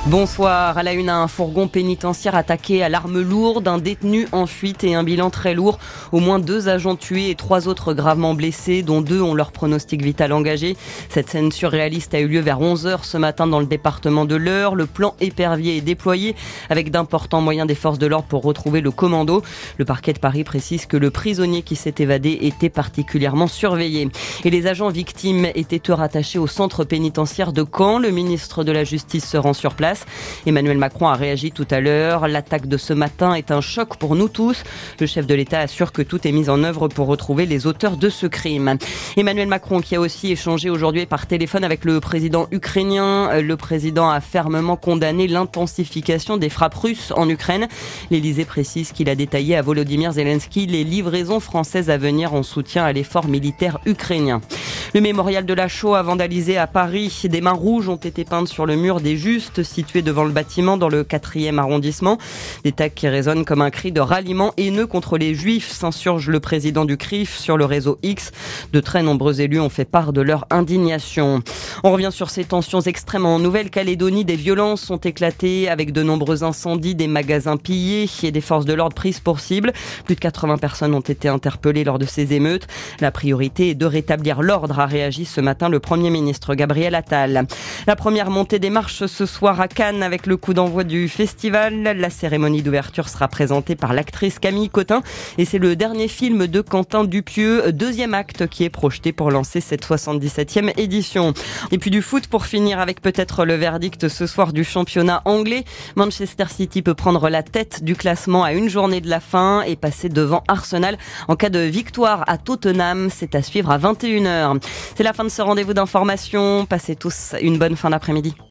Bonsoir. À la une, un fourgon pénitentiaire attaqué à l'arme lourde, un détenu en fuite et un bilan très lourd. Au moins 2 agents tués et 3 autres gravement blessés, dont 2 ont leur pronostic vital engagé. Cette scène surréaliste a eu lieu vers 11h ce matin dans le département de l'Eure. Le plan épervier est déployé avec d'importants moyens des forces de l'ordre pour retrouver le commando. Le parquet de Paris précise que le prisonnier qui s'est évadé était particulièrement surveillé. Et les agents victimes étaient eux rattachés au centre pénitentiaire de Caen. Le ministre de la Justice se rend sur place. Emmanuel Macron a réagi tout à l'heure. L'attaque de ce matin est un choc pour nous tous. Le chef de l'État assure que tout est mis en œuvre pour retrouver les auteurs de ce crime. Emmanuel Macron qui a aussi échangé aujourd'hui par téléphone avec le président ukrainien. Le président a fermement condamné l'intensification des frappes russes en Ukraine. L'Élysée précise qu'il a détaillé à Volodymyr Zelensky les livraisons françaises à venir en soutien à l'effort militaire ukrainien. Le mémorial de la Shoah vandalisé à Paris. Des mains rouges ont été peintes sur le mur des Justes situé devant le bâtiment dans le 4e arrondissement. Des tags qui résonnent comme un cri de ralliement haineux contre les Juifs, s'insurge le président du CRIF sur le réseau X. De très nombreux élus ont fait part de leur indignation. On revient sur ces tensions extrêmes en Nouvelle-Calédonie. Des violences ont éclaté avec de nombreux incendies, des magasins pillés et des forces de l'ordre prises pour cible. Plus de 80 personnes ont été interpellées lors de ces émeutes. La priorité est de rétablir l'ordre, a réagi ce matin le Premier ministre Gabriel Attal. La première montée des marches ce soir à Cannes avec le coup d'envoi du festival. La cérémonie d'ouverture sera présentée par l'actrice Camille Cotin et c'est le dernier film de Quentin Dupieux, 2e acte qui est projeté pour lancer cette 77e édition. Et puis du foot pour finir avec peut-être le verdict ce soir du championnat anglais. Manchester City peut prendre la tête du classement à une journée de la fin et passer devant Arsenal en cas de victoire à Tottenham. C'est à suivre à 21h. C'est la fin de ce rendez-vous d'information. Passez tous une bonne fin d'après-midi.